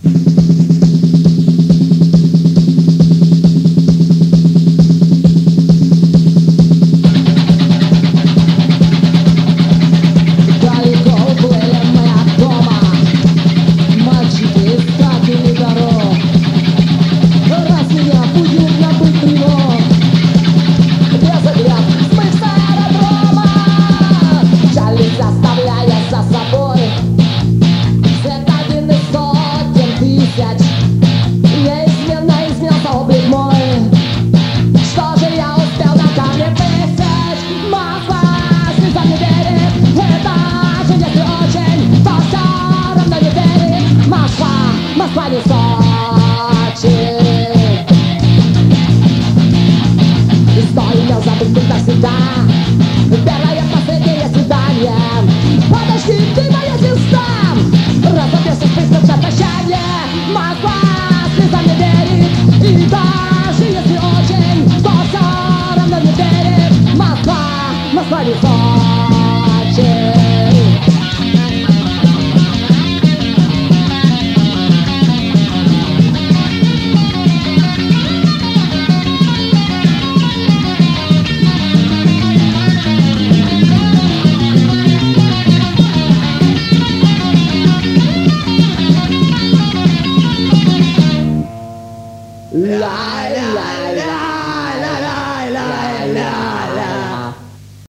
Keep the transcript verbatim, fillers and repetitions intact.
Первое последнее свидание. Подожди, ты моя звезда. Разобьешься в песнях на прощание. Москва слезам не верит. И даже если очень, то все равно не верит. Москва, Москва не сон.